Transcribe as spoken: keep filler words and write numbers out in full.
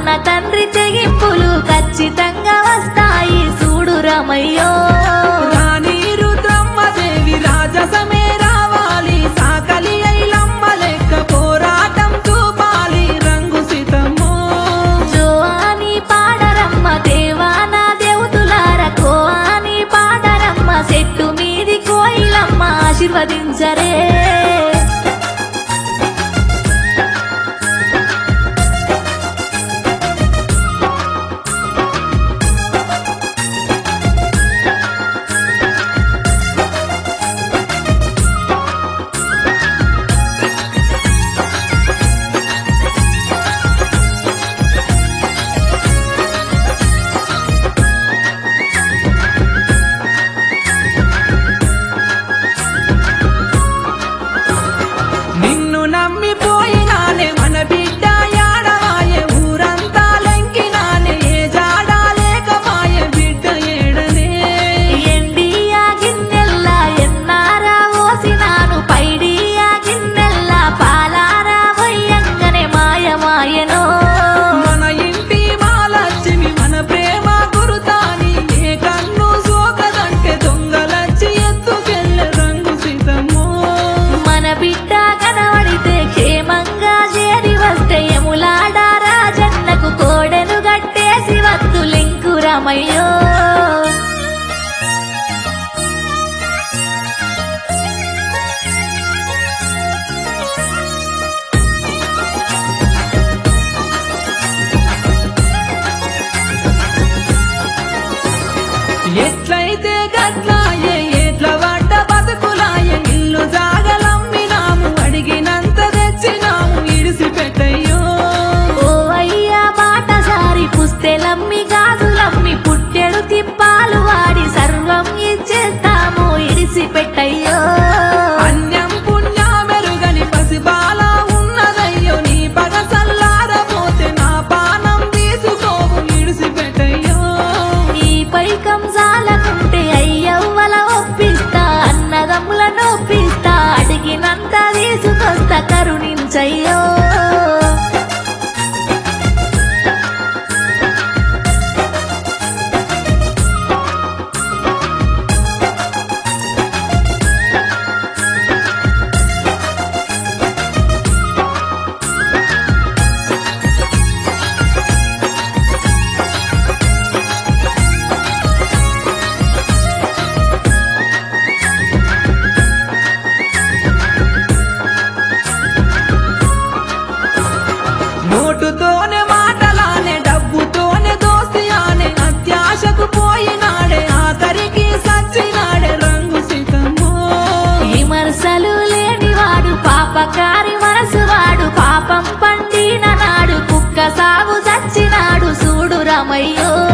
అన్న తండ్రి తెగింపులు ఖచ్చితంగా వస్తాయి చూడు రమయ్యో రాణి రుద్రమ్మదేవి రాజసమే రావాలి సాకలి ఐలమ్మ లెక్క పోరాటం చూపాలి రంగు సీతమ్మో జో అని పాడరమ్మ దేవాన దేవతులార కో అని పాడరమ్మ చెట్టు మీది కోయిలమ్మ ఆశీర్వదించరే నిన్ను నమ్మిపోయినానే మన బిడ్డ యాడవాయే ఊరంతా లెంకినానే ఏ జాడా లేకమాయ బిడ్డ ఏడనే ఎండియా గిన్నెల్లా ఎన్నారా ఓసినాను పైడియా గిన్నెల్లా పాలారా వయ్యంగనే మాయమాయనో మన ఇంటి మాలక్ష్మి మన ప్రేమ గురుతాని ఏ కన్ను సోకదంటే దొంగలచ్చి ఎత్తుకెళ్ళే రంగు సీతమ్మో మన బిడ్డ కనబడితే క్షేమంగా చేరి వస్తే ఎములాడ రాజన్నకు కోడెను గట్టేసి వద్దు లింకు రమయ్యో ఎట్లయితే గట్లాయే ఎట్ల పడ్డ బతుకులాయే ఇల్లు జాగలమ్మినాము అడిగినంత తెచ్చినాము ఇడిసిపెట్టయ్యో ఓ అయ్యా బాటసారి పుస్తెలమ్మి గాజులమ్మి పుట్టెడు తిప్పాలు వాడి సర్వం ఇచ్చేస్తాము ఇడిసిపెట్టయ్యో అన్యం పుణ్యమెరుగని పసిబాల ఉన్నదయ్యో నీ పగ సల్లారపోతే నా పానం తీసుకోవు ఇడిసిపెట్టయ్యో ఈ పైకం జాలకుంటే అయ్యవ్వల ఒప్పిస్తా అన్నదమ్ముల నొప్పిస్తా అడిగినంత తీసుకొస్తా కరుణించయ్యో నోటుతోనే మాటలానే డబ్బుతోనే దోస్తి ఆనే అత్యాశకు పోయినాడే ఆఖరికి సచ్చినాడే రంగు సీతమ్మో విమర్శలు లేనివాడు పాపకారి మనసువాడు పాపం పండిన నాడు కుక్క సాగు చచ్చినాడు చూడు రమయ్యో